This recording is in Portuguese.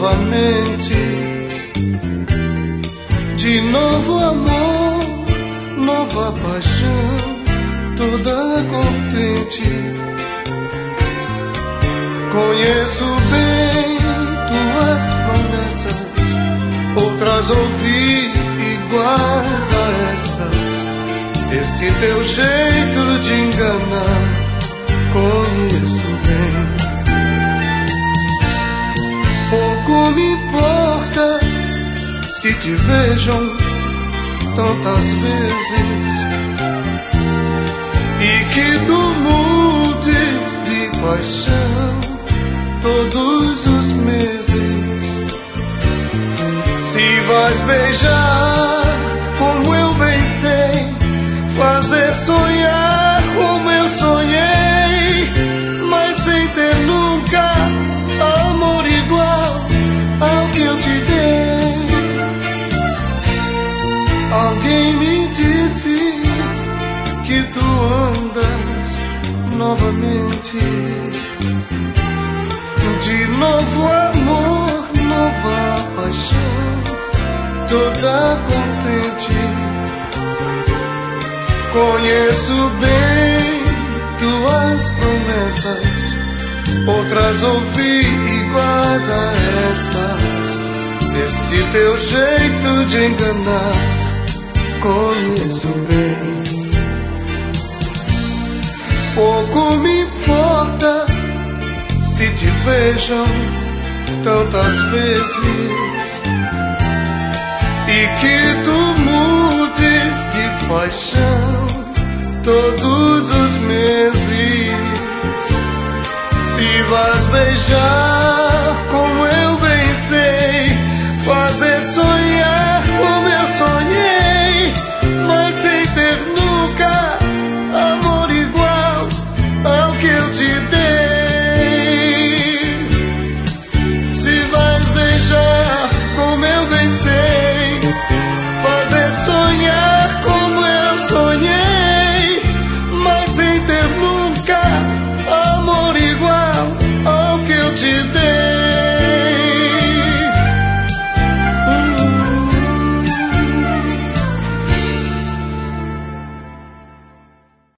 novamente. De novo amor, nova paixão, toda contente. Conheço bem tuas promessas, outras ouvi iguais a estas. Esse teu jeito de enganar, conheço bem. Pouco me importa se te vejam tantas vezes e que tu mudes de paixão todos os meses. Se vais beijar como eu bem sei, fazer sonhar como eu sonhei, mas sem ter nunca amor igual ao que eu te dei. Alguém me disse que tu andas novamente. De novo amor, nova paixão, toda contente. Conheço bem tuas promessas, outras ouvi iguais a estas. Esse teu jeito de enganar, conheço bem. Pouco me importa se te vejam tantas vezes e que tu mudes de paixão todos os meses. Se vais beijar